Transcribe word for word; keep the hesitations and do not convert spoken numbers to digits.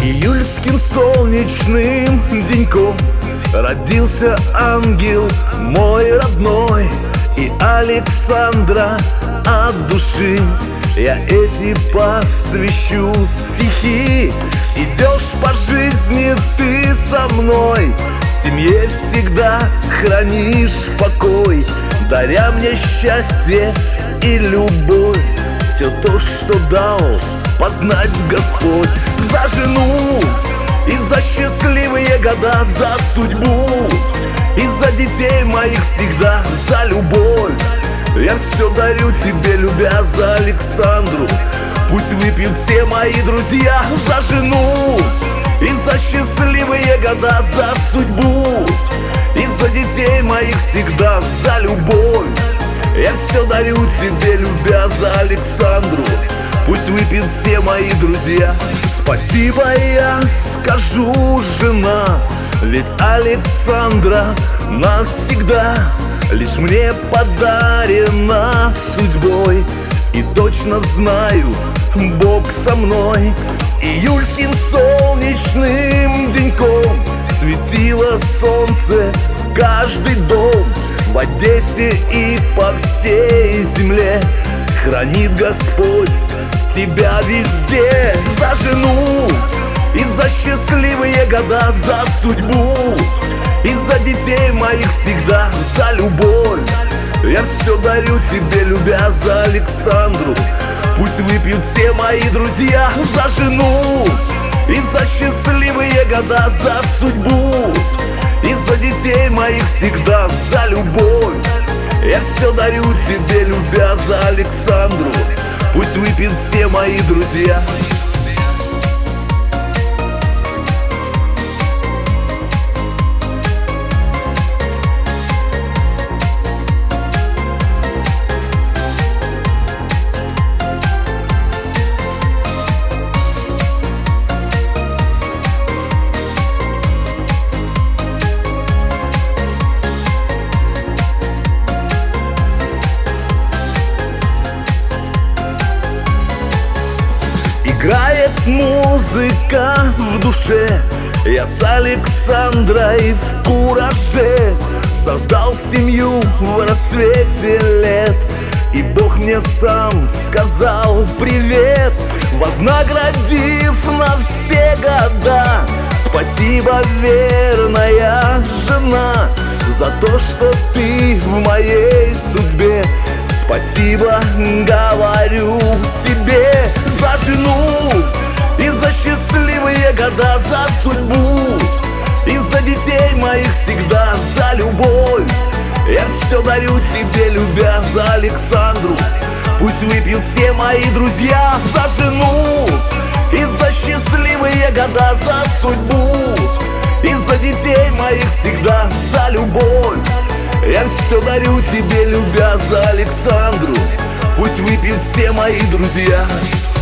Июльским солнечным деньком родился ангел мой родной. И Александра от души я эти посвящу стихи. Идешь по жизни ты со мной, в семье всегда хранишь покой, даря мне счастье и любовь, все то, что дал познать Господь. За жену и за счастливые года, за судьбу и за детей моих всегда, за любовь я все дарю тебе, любя, за Александру. Пусть выпьют все мои друзья. За жену и за счастливые года, за судьбу и за детей моих всегда, за любовь я все дарю тебе, любя, за Александру. Пусть выпьют все мои друзья. Спасибо я скажу, жена, ведь Александра навсегда лишь мне подарена судьбой. И точно знаю, Бог со мной. Июльским солнечным деньком светило солнце в каждый дом, в Одессе и по всей земле. Хранит Господь тебя везде. За жену и за счастливые года, за судьбу и за детей моих всегда, за любовь я все дарю тебе, любя, за Александру. Пусть выпьют все мои друзья. За жену и за счастливые года, за судьбу и за детей моих всегда, за любовь я все дарю тебе, любя, за Александру. Пусть выпьют все мои друзья. Играет музыка в душе, я с Александрой в кураже создал семью в рассвете лет. И Бог мне сам сказал привет, вознаградив на все года. Спасибо, верная жена, за то, что ты в моей судьбе. Спасибо, говорю тебе, за жену и за счастливые года, за судьбу и за детей моих всегда, за любовь я все дарю тебе, любя, за Александру. Пусть выпьют все мои друзья. За жену и за счастливые года, за судьбу и за детей моих всегда, за любовь я все дарю тебе, любя, за Александру. Пусть выпьют все мои друзья.